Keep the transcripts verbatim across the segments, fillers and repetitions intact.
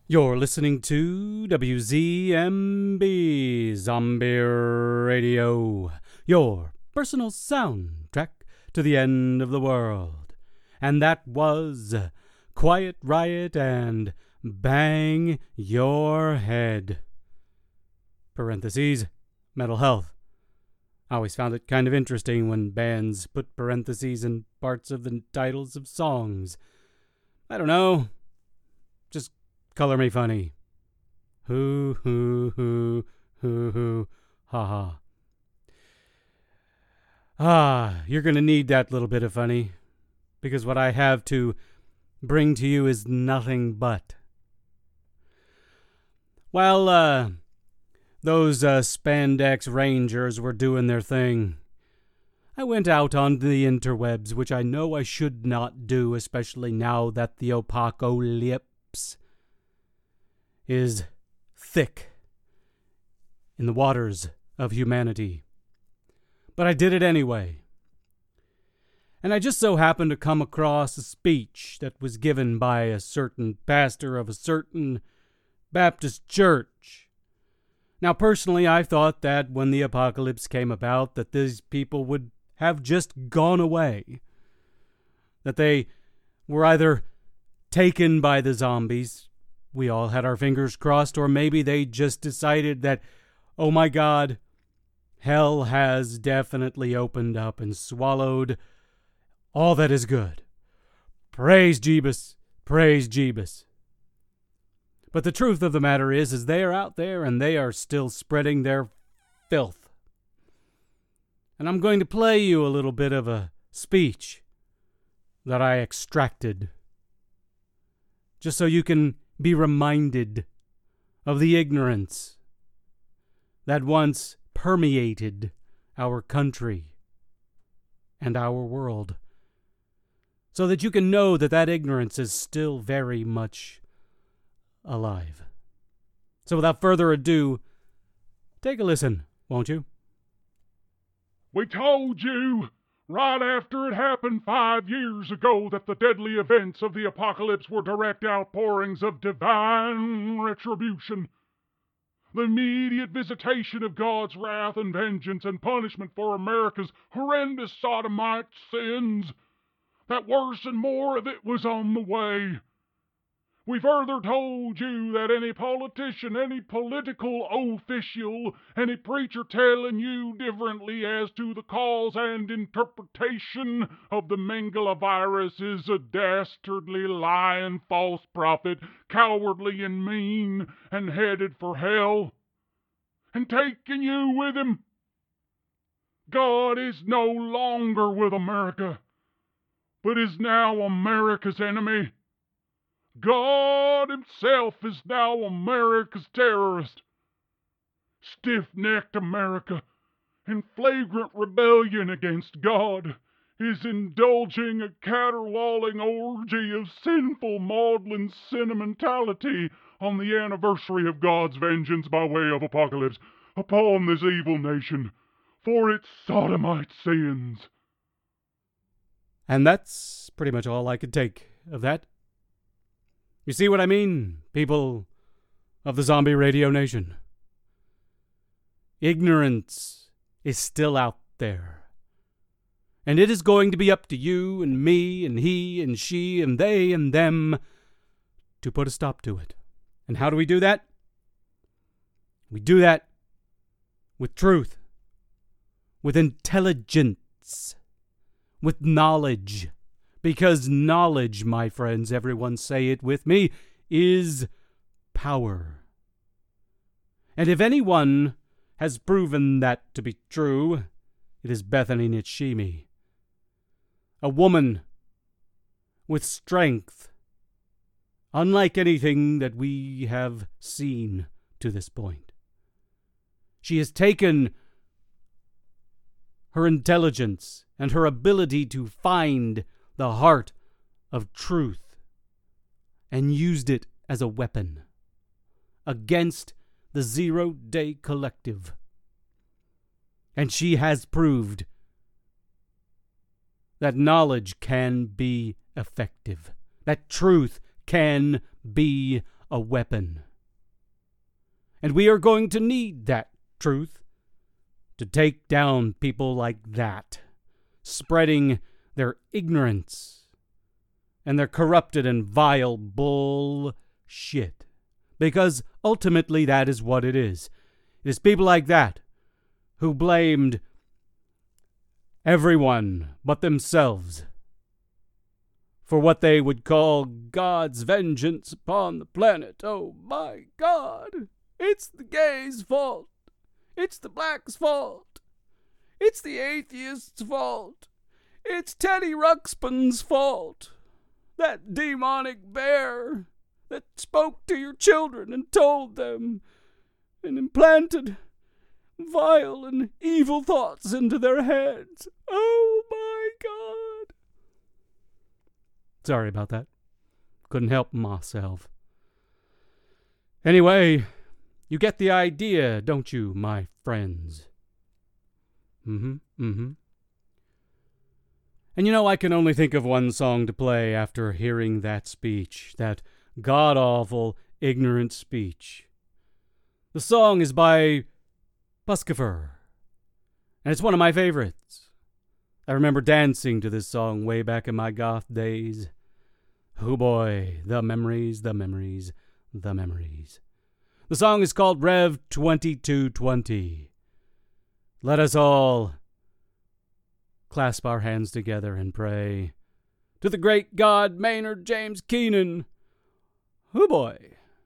You're listening to W Z M B Zombie Radio, your personal soundtrack to the end of the world. And that was Quiet Riot and Bang Your Head. Parentheses, mental health. I always found it kind of interesting when bands put parentheses in parts of the titles of songs. I don't know. Just color me funny. Hoo, hoo, hoo, hoo, hoo, ha, ha. Ah, you're going to need that little bit of funny, because what I have to bring to you is nothing but. While, uh, those, uh, spandex rangers were doing their thing, I went out on the interwebs, which I know I should not do, especially now that the apocalypse is thick in the waters of humanity. But I did it anyway. And I just so happened to come across a speech that was given by a certain pastor of a certain Baptist church. Now, personally, I thought that when the apocalypse came about, that these people would have just gone away. That they were either taken by the zombies, we all had our fingers crossed, or maybe they just decided that, oh my God, hell has definitely opened up and swallowed all that is good. Praise Jeebus, praise Jeebus. But the truth of the matter is, is they are out there and they are still spreading their filth. And I'm going to play you a little bit of a speech that I extracted, just so you can be reminded of the ignorance that once permeated our country and our world, so that you can know that that ignorance is still very much alive. So without further ado, take a listen, won't you? We told you right after it happened five years ago that the deadly events of the apocalypse were direct outpourings of divine retribution. The immediate visitation of God's wrath and vengeance and punishment for America's horrendous sodomite sins. That worse and more of it was on the way. We further told you that any politician, any political official, any preacher telling you differently as to the cause and interpretation of the Mengele virus is a dastardly lying false prophet, cowardly and mean, and headed for hell, and taking you with him. God is no longer with America, but is now America's enemy. God himself is now America's terrorist. Stiff-necked America, in flagrant rebellion against God, is indulging a caterwauling orgy of sinful, maudlin sentimentality on the anniversary of God's vengeance by way of apocalypse upon this evil nation for its sodomite sins. And that's pretty much all I could take of that. You see what I mean, people of the Zombie Radio Nation? Ignorance is still out there. And it is going to be up to you and me and he and she and they and them to put a stop to it. And how do we do that? We do that with truth, with intelligence, with knowledge. Because knowledge, my friends, everyone say it with me, is power. And if anyone has proven that to be true, it is Bethany Nitshimi, a woman with strength, unlike anything that we have seen to this point. She has taken her intelligence and her ability to find the heart of truth, and used it as a weapon against the Zero Day Collective. And she has proved that knowledge can be effective, that truth can be a weapon. And we are going to need that truth to take down people like that, spreading their ignorance and their corrupted and vile bullshit. Because ultimately that is what it is. It is people like that who blamed everyone but themselves for what they would call God's vengeance upon the planet. Oh my God! It's the gays' fault. It's the blacks' fault. It's the atheists' fault. It's Teddy Ruxpin's fault. That demonic bear that spoke to your children and told them and implanted vile and evil thoughts into their heads. Oh my God. Sorry about that. Couldn't help myself. Anyway, you get the idea, don't you, my friends? Mm-hmm, mm-hmm. And you know, I can only think of one song to play after hearing that speech, that god-awful, ignorant speech. The song is by Buskifer, and it's one of my favorites. I remember dancing to this song way back in my goth days. Oh boy, the memories, the memories, the memories. The song is called Rev twenty-two twenty. Let us all clasp our hands together and pray to the great God Maynard James Keenan. Oh boy.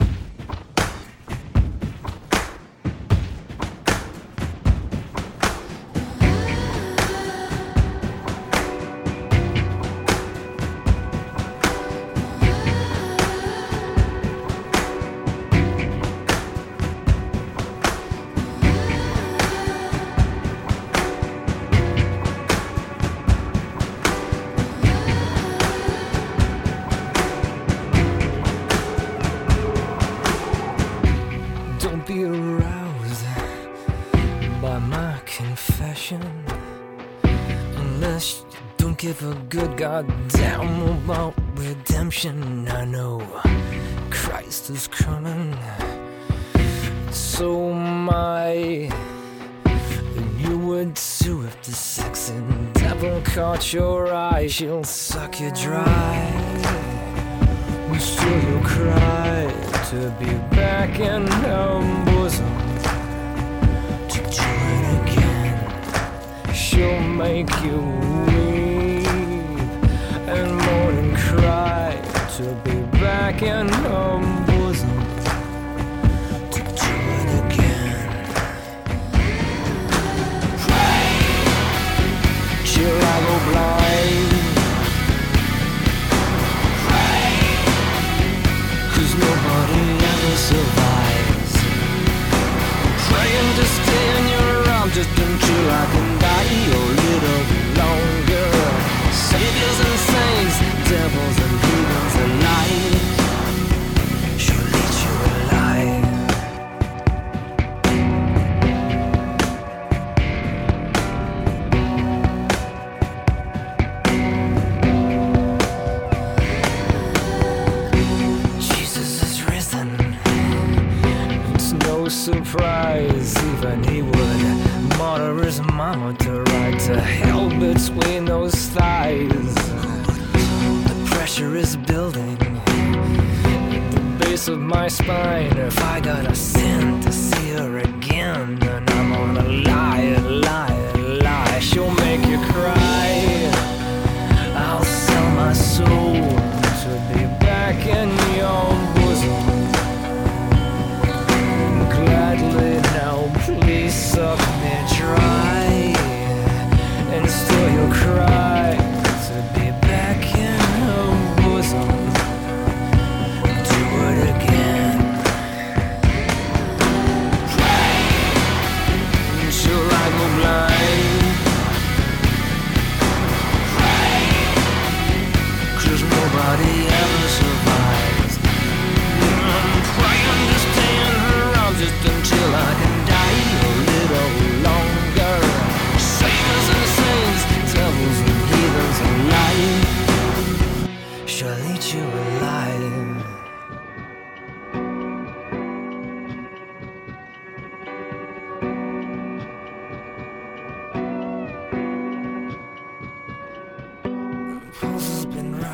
Be aroused by my confession, unless you don't give a good goddamn about redemption. I know Christ is coming, so my you would too if the sexy devil caught your eye. She'll suck you dry, and still you'll cry to be back in her bosom, to do it again. She'll make you weep and moan and cry to be back in her bosom, to do it again. Pray till I go blind. Nobody ever survives. Praying to stay in your arms just until I can die a little longer. Saviors and saints, devils and heathens alike, she'll lead you alive. Surprise, even he would martyr his mama to ride to hell between those thighs. The pressure is building at the base of my spine. If I gotta sin to see her again, then I'm gonna lie, lie, lie. She'll make you cry. I'll sell my soul to be back in your bosom. Gladly now, please suck me dry, and still you'll cry to be back in her bosom. Do it again. Pray till I go blind. Pray, 'cause nobody ever survives. I'm praying to stay in her arms just until I can die a little longer. Saviors and saints, devils and heathens alike, she'll eat you alive.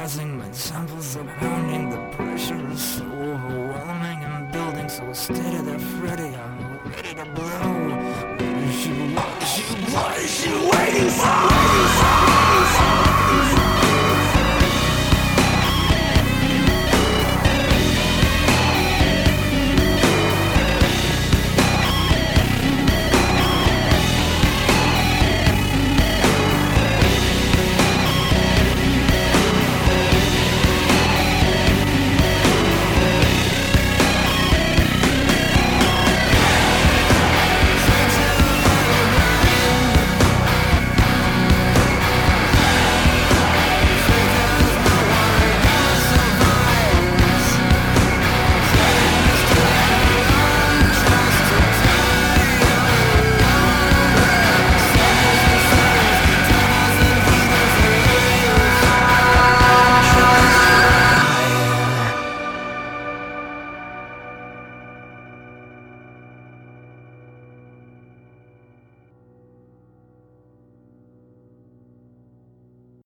rising, my temples are pounding. The pressure is so overwhelming and building so steady that Freddy, I'm ready to blow. What is she, what is she, what is she waiting for?